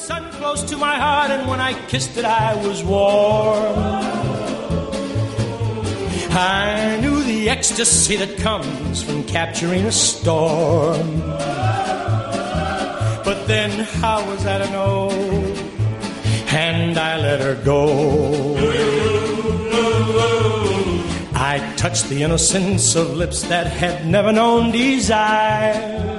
sun close to my heart, and when I kissed it, I was warm. I knew the ecstasy that comes from capturing a storm. But then how was I to know? And I let her go. I touched the innocence of lips that had never known desire.